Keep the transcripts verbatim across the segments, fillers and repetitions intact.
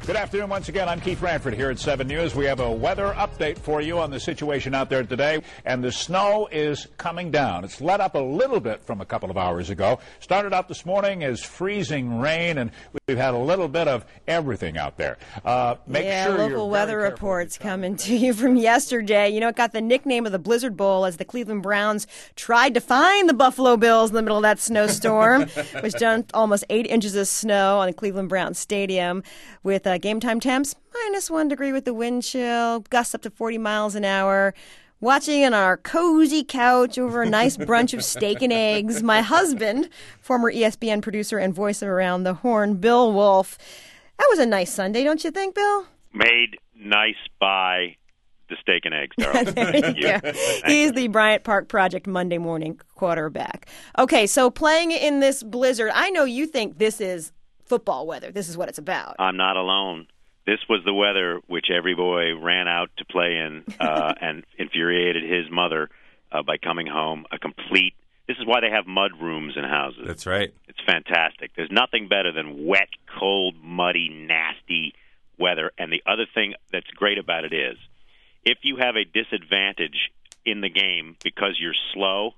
Good afternoon once again. I'm Keith Ranford here at seven News. We have a weather update for you on the situation out there today. And the snow is coming down. It's let up a little bit from a couple of hours ago. Started out this morning as freezing rain, and we've had a little bit of everything out there. Uh, make yeah, sure local you're weather reports coming to you from yesterday. You know, it got the nickname of the Blizzard Bowl as the Cleveland Browns tried to find the Buffalo Bills in the middle of that snowstorm, which dumped almost eight inches of snow on the Cleveland Browns Stadium with uh, game time temps minus one degree with the wind chill, gusts up to forty miles an hour. Watching on our cozy couch over a nice brunch of steak and eggs, my husband, former E S P N producer and voice of Around the Horn, Bill Wolf. That was a nice Sunday, don't you think, Bill? Made nice by the steak and eggs, Darryl. There you go. He's the Bryant Park Project Monday morning quarterback. Okay, so playing in this blizzard, I know you think this is football weather. This is what it's about. I'm not alone. This was the weather which every boy ran out to play in uh, and infuriated his mother uh, by coming home a complete. This is why they have mud rooms in houses. That's right. It's fantastic. There's nothing better than wet, cold, muddy, nasty weather. And the other thing that's great about it is if you have a disadvantage in the game because you're slow,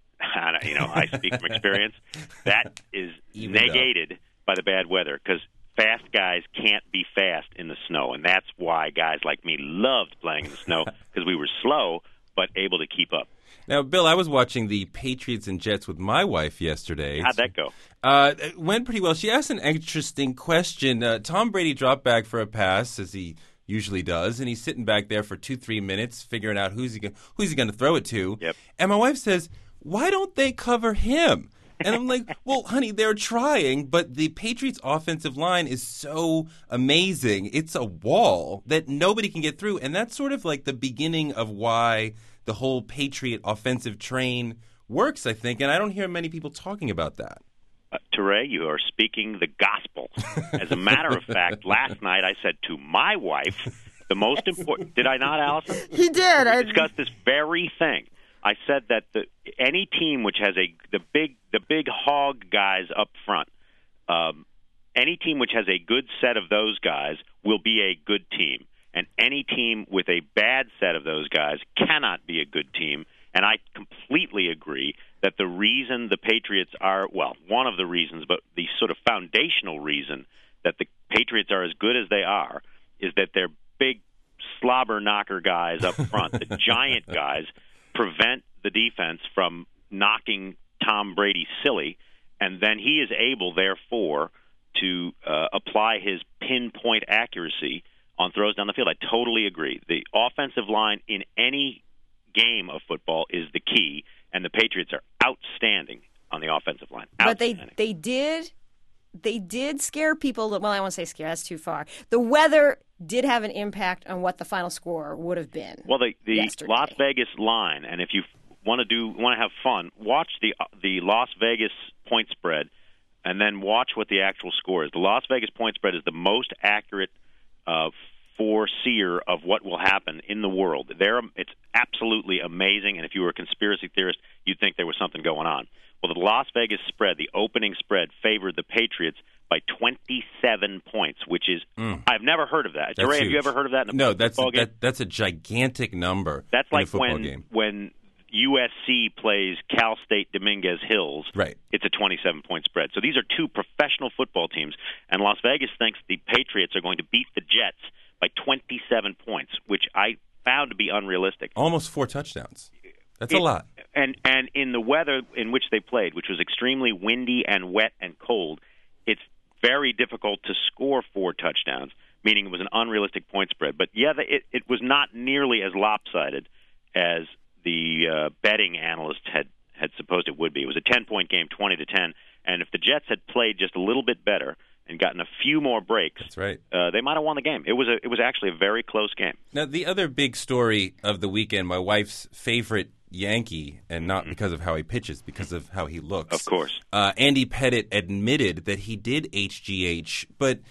you know, I speak from experience, that is Even negated though. by the bad weather because fast guys can't be fast in the snow, and that's why guys like me loved playing in the snow because we were slow but able to keep up. Now, Bill, I was watching the Patriots and Jets with my wife yesterday. How'd that go? Uh, it went pretty well. She asked an interesting question. Uh, Tom Brady dropped back for a pass, as he usually does, and he's sitting back there for two, three minutes figuring out who's he go- who's he going to throw it to. Yep. And my wife says, why don't they cover him? And I'm like, well, honey, they're trying, but the Patriots' offensive line is so amazing. It's a wall that nobody can get through, and that's sort of like the beginning of why the whole Patriot offensive train works, I think, and I don't hear many people talking about that. Uh, Teray, you are speaking the gospel. As a matter of fact, last night I said to my wife, the most important – did I not, Allison? He did. We I discussed this very thing. I said that the, any team which has a the big the big hog guys up front, um, any team which has a good set of those guys will be a good team, and any team with a bad set of those guys cannot be a good team. And I completely agree that the reason the Patriots are well, one of the reasons, but the sort of foundational reason that the Patriots are as good as they are is that they're big slobber knocker guys up front, the giant guys. Prevent the defense from knocking Tom Brady silly, and then he is able, therefore, to uh, apply his pinpoint accuracy on throws down the field. I totally agree. The offensive line in any game of football is the key, and the Patriots are outstanding on the offensive line. But they they did they did scare people. Well, I won't say scare. That's too far. The weather did have an impact on what the final score would have been. Well, the, the yesterday. Las Vegas line, and if you want to do want to have fun, watch the the Las Vegas point spread, and then watch what the actual score is. The Las Vegas point spread is the most accurate uh, foreseer of what will happen in the world. There, it's absolutely amazing, and if you were a conspiracy theorist, you'd think there was something going on. Well, the Las Vegas spread, the opening spread, favored the Patriots by twenty-seven points, which is mm. I've never heard of that. Ray, have you ever heard of that? In a no, that's football game? That, that's a gigantic number. That's in like a football when game. when U S C plays Cal State Dominguez Hills. Right. It's a twenty-seven point spread. So these are two professional football teams, and Las Vegas thinks the Patriots are going to beat the Jets by twenty-seven points, which I found to be unrealistic. Almost four touchdowns. That's it, a lot. And and in the weather in which they played, which was extremely windy and wet and cold, it's very difficult to score four touchdowns, meaning it was an unrealistic point spread. But, yeah, it, it was not nearly as lopsided as the uh, betting analysts had, had supposed it would be. It was a ten-point game, twenty to ten, and if the Jets had played just a little bit better and gotten a few more breaks, That's right. uh, they might have won the game. It was a, it was actually a very close game. Now, the other big story of the weekend, my wife's favorite Yankee, and not because of how he pitches, because of how he looks. Of course. Uh, Andy Pettitte admitted that he did H G H, but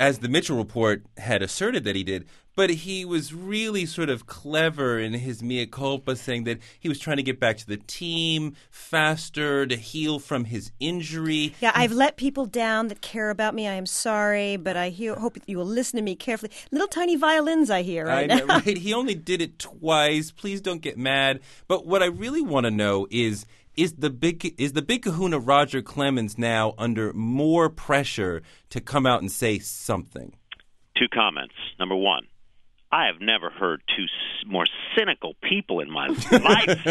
as the Mitchell report had asserted that he did, but he was really sort of clever in his mea culpa, saying that he was trying to get back to the team faster, to heal from his injury. Yeah, I've let people down that care about me. I am sorry, but I hear, hope you will listen to me carefully. Little tiny violins I hear right I know, now. right? He only did it twice. Please don't get mad. But what I really want to know is, is the big is the big kahuna Roger Clemens now under more pressure to come out and say something? Two comments. Number one, I have never heard two more cynical people in my life.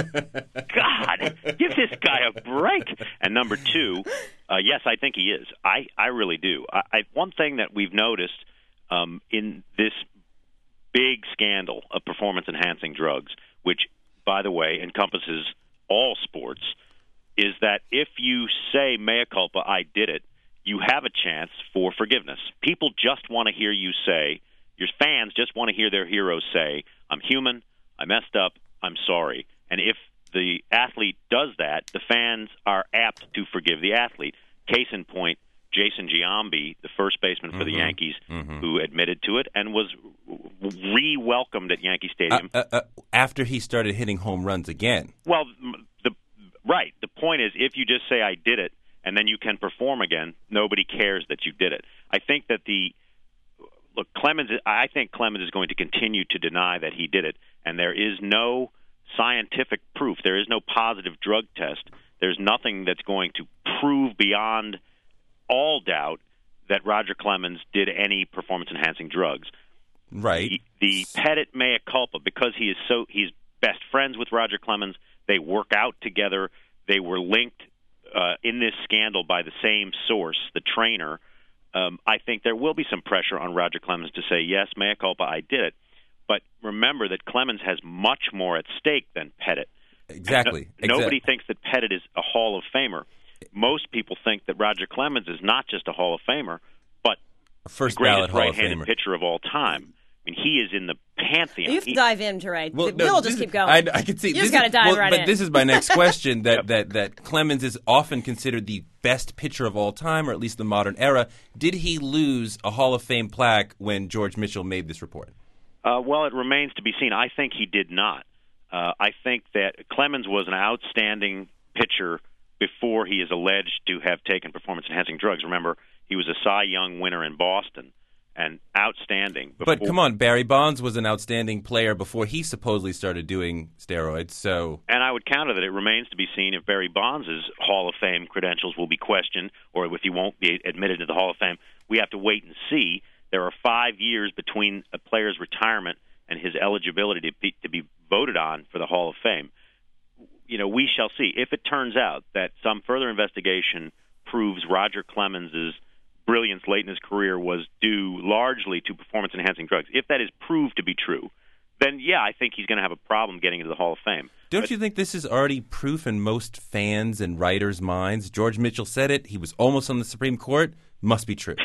God, give this guy a break. And number two, uh, yes, I think he is. I, I really do. I, I, one thing that we've noticed um, in this big scandal of performance-enhancing drugs, which, by the way, encompasses all sports, is that if you say mea culpa, I did it, you have a chance for forgiveness. People just want to hear you say, your fans just want to hear their heroes say, I'm human, I messed up, I'm sorry. And if the athlete does that, the fans are apt to forgive the athlete. Case in point, Jason Giambi, the first baseman for mm-hmm. the Yankees, mm-hmm. who admitted to it and was re-welcomed at Yankee Stadium. Uh, uh, uh, after he started hitting home runs again. Well, the right. The point is, if you just say, I did it, and then you can perform again, nobody cares that you did it. I think that the Look, Clemens. I think Clemens is going to continue to deny that he did it, and there is no scientific proof. There is no positive drug test. There's nothing that's going to prove beyond all doubt that Roger Clemens did any performance-enhancing drugs. Right. The, the Pettit mea culpa, because he is so he's best friends with Roger Clemens. They work out together. They were linked uh, in this scandal by the same source, the trainer. Um, I think there will be some pressure on Roger Clemens to say, yes, mea culpa, I did it. But remember that Clemens has much more at stake than Pettit. Exactly. No, nobody exactly. thinks that Pettit is a Hall of Famer. Most people think that Roger Clemens is not just a Hall of Famer, but First the greatest ballot Hall of right-handed Famer. pitcher of all time. I mean, he is in the pantheon. You have to he, dive into right. Well, Bill no, will just this- keep going. I, I can see. You this just got to is- dive well, right but in. this is my next question. That, Yep. that that Clemens is often considered the best pitcher of all time, or at least the modern era. Did he lose a Hall of Fame plaque when George Mitchell made this report? Uh, well, it remains to be seen. I think he did not. Uh, I think that Clemens was an outstanding pitcher before he is alleged to have taken performance-enhancing drugs. Remember, he was a Cy Young winner in Boston, and outstanding. Before. But come on, Barry Bonds was an outstanding player before he supposedly started doing steroids. So, and I would counter that it remains to be seen if Barry Bonds' Hall of Fame credentials will be questioned, or if he won't be admitted to the Hall of Fame. We have to wait and see. There are five years between a player's retirement and his eligibility to be, to be voted on for the Hall of Fame. You know, we shall see. If it turns out that some further investigation proves Roger Clemens' brilliance late in his career was due largely to performance-enhancing drugs, if that is proved to be true, then, yeah, I think he's going to have a problem getting into the Hall of Fame. don't But, you think this is already proof in most fans and writers' minds? George Mitchell said it. He was almost on the Supreme Court. Must be true.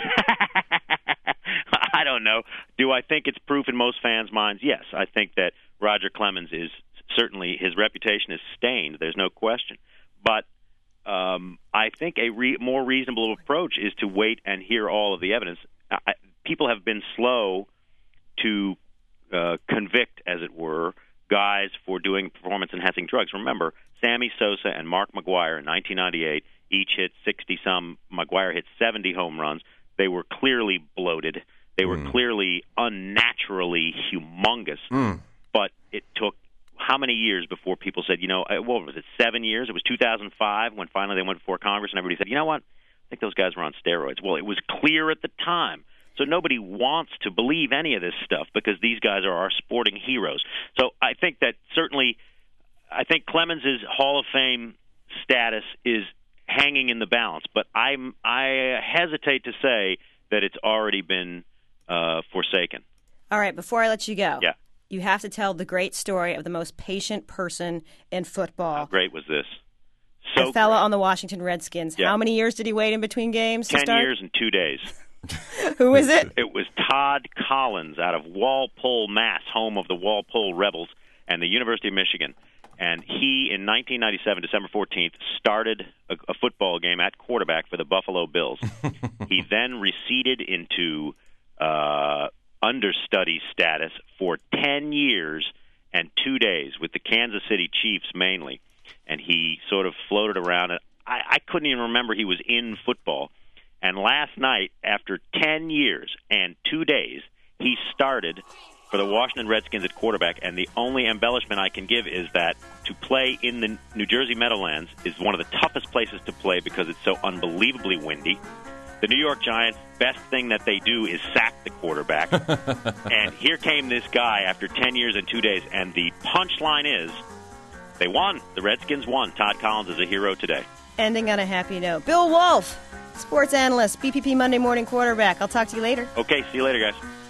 I don't know. Do I think it's proof in most fans' minds? Yes. I think that Roger Clemens is certainly, his reputation is stained. There's no question. But Um, I think a re- more reasonable approach is to wait and hear all of the evidence. I, people have been slow to uh, convict, as it were, guys for doing performance-enhancing drugs. Remember, Sammy Sosa and Mark McGwire in nineteen ninety-eight each hit sixty-some. McGwire hit seventy home runs. They were clearly bloated. They were mm. clearly unnaturally humongous. Mm. But it took how many years before people said, you know, what was it, seven years? It was two thousand five when finally they went before Congress and everybody said, you know what, I think those guys were on steroids. Well, it was clear at the time. So nobody wants to believe any of this stuff because these guys are our sporting heroes. So I think that certainly, I think Clemens' Hall of Fame status is hanging in the balance. But I'm, I hesitate to say that it's already been uh, forsaken. All right, before I let you go. Yeah. You have to tell the great story of the most patient person in football. How great was this? So the fella great. on the Washington Redskins. Yeah. How many years did he wait in between games to Ten start? years and two days. Who is it? It was Todd Collins out of Walpole, Mass., home of the Walpole Rebels and the University of Michigan. And he, in nineteen ninety-seven, December fourteenth, started a, a football game at quarterback for the Buffalo Bills. He then receded into uh, understudy status for ten years and two days with the Kansas City Chiefs mainly. And he sort of floated around. And I, I couldn't even remember he was in football. And last night, after ten years and two days, he started for the Washington Redskins at quarterback. And the only embellishment I can give is that to play in the New Jersey Meadowlands is one of the toughest places to play because it's so unbelievably windy. The New York Giants, best thing that they do is sack the quarterback. And here came this guy after ten years and two days. And the punchline is they won. The Redskins won. Todd Collins is a hero today. Ending on a happy note. Bill Wolf, sports analyst, B P P Monday Morning Quarterback. I'll talk to you later. Okay, see you later, guys.